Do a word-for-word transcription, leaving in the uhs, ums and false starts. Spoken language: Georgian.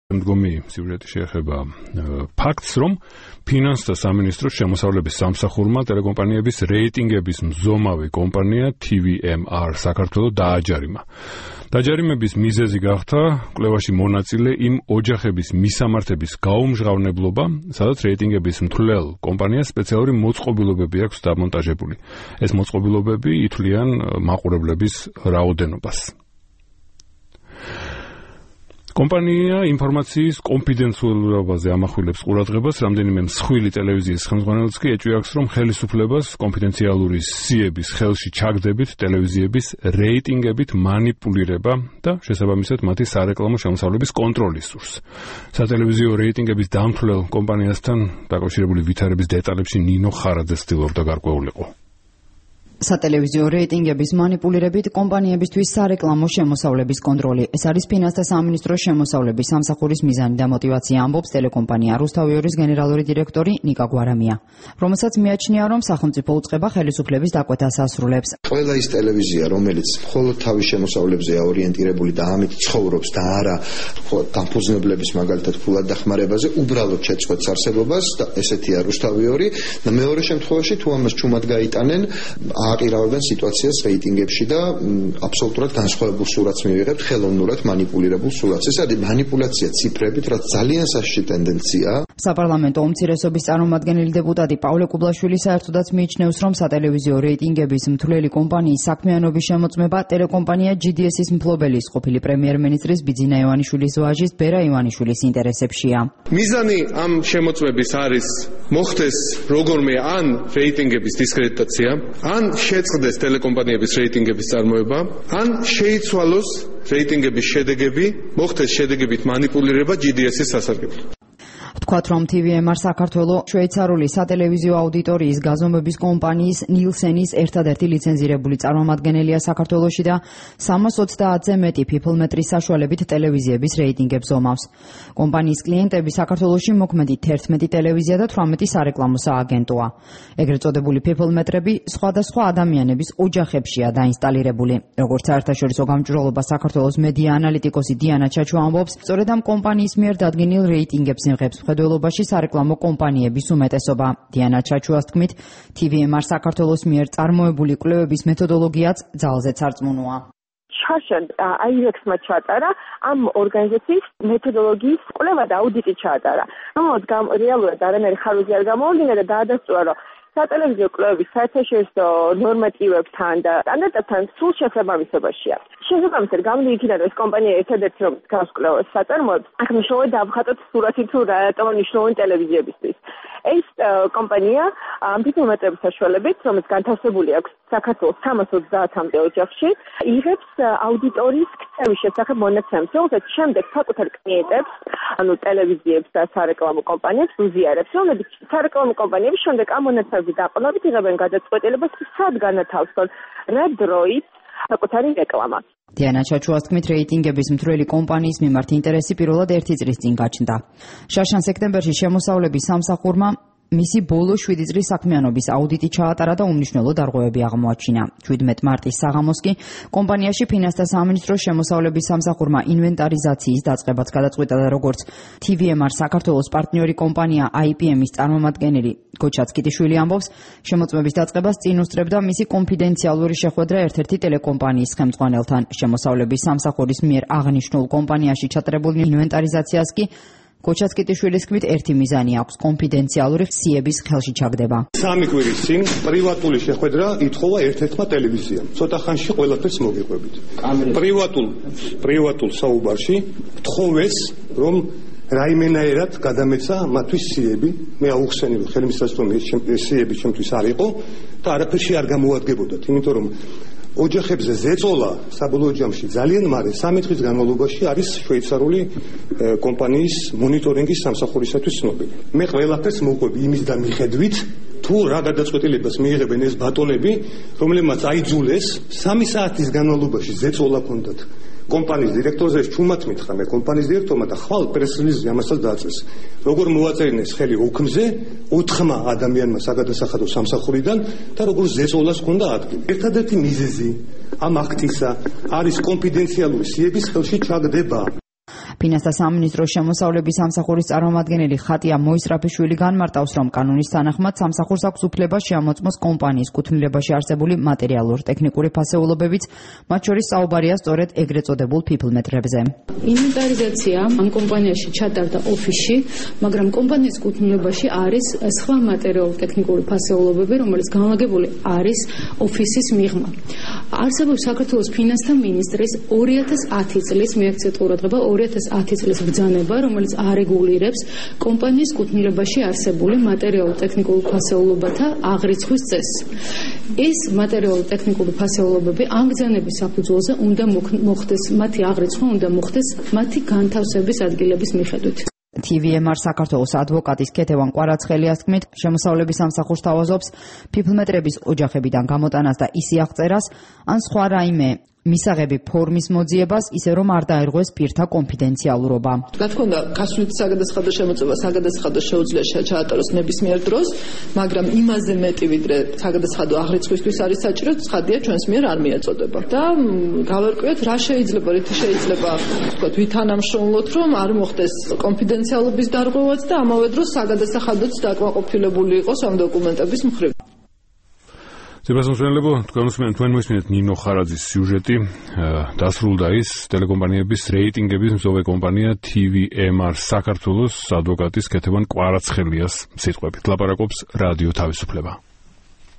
მდგომი სიუჟეტი შეეხება ფაქტს, რომ ფინანსთა სამინისტროს შემოსავლების სამსახურმა ტელეკომპანიების რეიტინგების მზომავი კომპანია T V M R საქართველოს დააჯარიმა. დაჯარიმების მიზეზი გახდა კვლევაში მონაწილე იმ ოჯახების მისამართების გაუმჟღავნებლობა, სადაც რეიტინგების მთლელ კომპანიას სპეციალური მოწყობილობები აქვს დამონტაჟებული. ეს მოწყობილობები ითვლიან მაყურებლების რაოდენობას. კომპანია ინფორმაციის კონფიდენციალურობაზე ამახვილებს ყურადღებას, რამდენიმე მსხვილი ტელევიზიის ხელმძღვანელიც კი ეჭვიაქვს, რომ ხელისუფლებას კონფიდენციალური სიების ხელში ჩაგდებით ტელევიზიების რეიტინგებით მანიპულირება და შესაბამისად მათი სარეკლამო შემოსავლების კონტროლის სურს. სატელევიზიო რეიტინგების დამთვლელ კომპანიასთან დაკავშირებული ვითარების დეტალებში ნინო ხარაძე ცდილობდა გარკვეულიყო. სატელევიზიო რეიტინგების მანიპულირებით კომპანიებისთვის სარეკლამო შემოსავლების კონტროლი. ეს არის ფინანსთა სამინისტროს შემოსავლების სამსახურის მიზანი და მოტივაცია, ამბობს ტელეკომპანია რუსთავიორის გენერალური დირექტორი ნიკა გვარამია, რომელსაც მიაჩნია, რომ სახელმწიფო უწყება ხელისუფლების დაკვეთას ასრულებს. ყველა ის ტელევიზია, რომელიც მხოლოდ თავის შემოსავლებზეა ორიენტირებული და ამით ცხოვრობს და არა დამფუძნებლების მაგალითად ფულად დახმარებაზე, უბრალოდ შეწყვეტს არსებობას და ესეთია რუსთავიორი და მეორე შემთხვევაში თუ ამას ჩუმად გაიტანენ, აყირავებენ სიტუაციას რეიტინგებში და აბსოლუტურად განსხვავებულ სურათს მივიღებთ, ხელოვნურად მანიპულირებულ სურათს. ეს არის მანიპულაცია ციფრებით, რაც ძალიან სასშიში ტენდენციაა. საპარლამენტო უმცირესობის წარმომადგენელი დეპუტატი პავლე კუბლაშვილი საერთოდაც მიიჩნევს, რომ სატელევიზიო რეიტინგების მთლელი კომპანიის საქმიანობის შემოწმება ტელეკომპანია G D S-ის მფლობელის ყოფილი პრემიერ-მინისტრის ბიძინა ივანიშვილის ვაჟის ბერა ივანიშვილის ინტერესებშია. მიზანი ამ შემოწმების არის მოხდეს როგორმე ან რეიტინგების დისკრედიტაცია, ან შეწყდეს ტელეკომპანიების რეიტინგების წარმოება, ან შეიცვალოს რეიტინგების შედეგები, მოხდეს შედეგებით მანიპულირება G D S-ის სასარგებლოდ. ვთქვათ, რომ T V M R საქართველოს შვეიცარიული სატელევიზიო აუდიტორიის გაზომების კომპანიის ნილსენის ერთადერთი ლიცენზირებული წარმომადგენელია საქართველოში და სამას ოცდაათზე მეტი ფიფლმეტრის საშუალებით ტელევიზიების რეიტინგებს ომავს. კომპანიის კლიენტები საქართველოში მოქმედი თერთმეტი ტელევიზია და თვრამეტი სარეკლამო სააგენტოა. ეგრეთ წოდებული ფიფლმეტრები სხვადასხვა ადამიანების ოჯახებშია დაინსტალირებული. როგორც საერთაშორისო გამჭვირვალობა საქართველოს მედია ანალიტიკოსი დიანა ჩაჩუ ამბობს, სწორედ ამ კომპანიის მიერ დადგენილ რეიტინგებს იმღებს მხედველობაში სარეკლამო კომპანიების უმეტესობა. დიანა ჩაჩუას თქმით, T V M R საქართველოს მიერ წარმოებული კვლევების მეთოდოლოგიაც ძალზე წარწმუნოა. შაშან აირექსმა ჩაატარა ამ ორგანიზაციის მეთოდოლოგიის კვლევა და აუდიტი ჩაატარა. რომელიც რეალურად არანაირი ხარვეზი არ გამოვიდა და დაადასტურა, რომ სატელევიზიო კვლევების საერთაშორისო ნორმატივებთან და სტანდარტებთან სულ შესაბამისობაშია. შესაბამისად გამოდი იქიდან, ეს კომპანია ერთადერთი რომ გასკვლევას საწარმოებს, აქ მნიშვნელოვანი დავხატოთ სურათი თუ რატომ მნიშვნელოვანი ტელევიზიებისთვის. ეს კომპანია ამ ფიფლმეტრების საშუალებით, რომელიც განთავსებული აქვს საქართველოს სამას ოცდაათამდე ოჯახში, იღებს აუდიტორიის ქცევის შესახებ მონაცემს, რომელსაც შემდეგ საკუთარ კლიენტებს, ანუ ტელევიზიებს და სარეკლამო კომპანიებს უზიარებს, რომლებიც სარეკლამო კომპანიები შემდეგ ამ მონაცემების დაყოლებით იღებენ გადაწყვეტილებას, სად განათავსონ, რა დროით საკუთარი რეკლამა. დიანა ჩაჩუას თქმით, რეიტინგების მთლელი კომპანიის მიმართ ინტერესი პირველად ერთი წლის წინ გაჩნდა. შაშან სექტემბერში შემოსავლების სამსახურმა მისი ბოლო შვიდი წლის საქმიანობის აუდიტი ჩაატარა და უმნიშვნელო დარღვევები აღმოაჩინა. შვიდმეტ მარტის საღამოს კი კომპანიაში ფინანსთა სამინისტროს შემოსავლების სამსახურმა ინვენტარიზაციის დაწყებაც გადაწყვიტა და როგორც T V M R საქართველოს პარტნიორი კომპანია I P M-ის წარმომადგენელი გოჩაც კიტიშვილი ამბობს, შემოწმების დაწყებას წინ უსწრებდა მისი კონფიდენციალური შეხვედრა ერთ-ერთი ტელეკომპანიის ხელმძღვანელთან. შემოსავლების სამსახურის მიერ აღნიშნულ კომპანიაში ჩატარებული ინვენტარიზაციას კი გოჩაც კიტიშვილის თქმით, ერთი მიზანი აქვს კონფიდენციალური სიების ხელში ჩაგდება. სამი კვირის წინ პრივატული შეხვედრა ითხოვა ერთ-ერთმა ტელევიზიამ. ცოტა ხანში ყველაფერს მოგიყვებით. პრივატულ პრივატულ საუბარში თხოვეს, რომ რაიმენაერად გადამეცა მათთვის სიები. მე აუხსენებ ხელმისაწვდომის რომ ეს სიები ჩემთვის არ იყო და არაფერში არ გამოადგებოდათ, იმიტომ რომ ოჯახებზე ზეწოლა საბოლოო ჯამში ძალიან მარე სამი დღის განმავლობაში არის შვეიცარიული კომპანიის მონიტორინგის სამსახურისათვის ცნობილი. მე ყველაფერს მოვყვები იმის და მიხედვით, თუ რა გადაწყვეტილებას მიიღებენ ეს ბატონები, რომლებმაც აიძულეს სამი საათის განმავლობაში ზეწოლა ჰქონდათ. კომპანიის დირექტორზე ჩუმად მითხრა მე კომპანიის დირექტორმა და ხვალ პრეს-რელიზი ამასაც დააწეს. როგორ მოაწერინეს ხელი ოქმზე ოთხმა ადამიანმა საგადასახადო სამსახურიდან და როგორ ზეწოლას ჰქონდა ადგილი. ერთადერთი მიზეზი ამ აქტისა არის კონფიდენციალური სიების ხელში ჩაგდება. ფინანსთა სამინისტროს შემოსავლების სამსახურის წარმომადგენელი ხატია მოისრაფიშვილი განმარტავს, რომ კანონის თანახმად სამსახურს აქვს უფლება შეამოწმოს კომპანიის კუთვნილებაში არსებული მატერიალურ-ტექნიკური ფასეულობებიც, მათ შორის საუბარია სწორედ ეგრეთ წოდებულ ფიფლ-მეტრებზე. ინვენტარიზაცია ამ კომპანიაში ჩატარდა ოფისში, მაგრამ კომპანიის კუთვნილებაში არის სხვა მატერიალურ-ტექნიკური ფასეულობები, რომელიც განლაგებული არის ოფისის მიღმა. არსებობს საქართველოს ფინანსთა მინისტრის ორი ათას ათი წლის მიაქცია ყურადღება ორი ათას ათი წლის ბრძანება, რომელიც არეგულირებს კომპანიის კუთვნილებაში არსებული მატერიალურ-ტექნიკური ფასეულობათა აღრიცხვის წესს. ეს მატერიალურ-ტექნიკური ფასეულობები ამ ბრძანების საფუძველზე უნდა მოხდეს, მათი აღრიცხვა უნდა მოხდეს მათი განთავსების ადგილების მიხედვით. თი ვი ემ არ საქართველოს ადვოკატის ქეთევან კვარაცხელიას თქმით, შემოსავლების სამსახურს თავაზობს ფიფლ-მეტრების ოჯახებიდან გამოტანას და ისი აღწერას, ან სხვა რაიმე მისაღები ფორმის მოძიებას, ისე რომ არ დაერღვეს პირთა კონფიდენციალურობა. რა თქმა უნდა, გასვლით საგადასახადო შემოწმება საგადასახადო შეუძლია ჩაატაროს ნებისმიერ დროს, მაგრამ იმაზე მეტი ვიდრე საგადასახადო აღრიცხვისთვის არის საჭირო, ცხადია ჩვენს მიერ არ მიეწოდება. და გავერკვიოთ, რა შეიძლება, რითი შეიძლება, ვთქვათ, ვითანამშრომლოთ, რომ არ მოხდეს კონფიდენციალობის დარღვევაც და ამავე დროს საგადასახადოც დაკმაყოფილებული იყოს ამ დოკუმენტების მხრივ. Ძებასმსმენელებო, თქვენ მოსმენთ ნინო ხარაძის სიუჟეტი, დასრულდა ის ტელეკომპანიების რეიტინგების მზოვე კომპანია თი ვი ემ არ საქართველოს ადვოკატის ქეთევან კვარაცხელიას სიტყვებით. ლაპარაკობს რადიო თავისუფლება.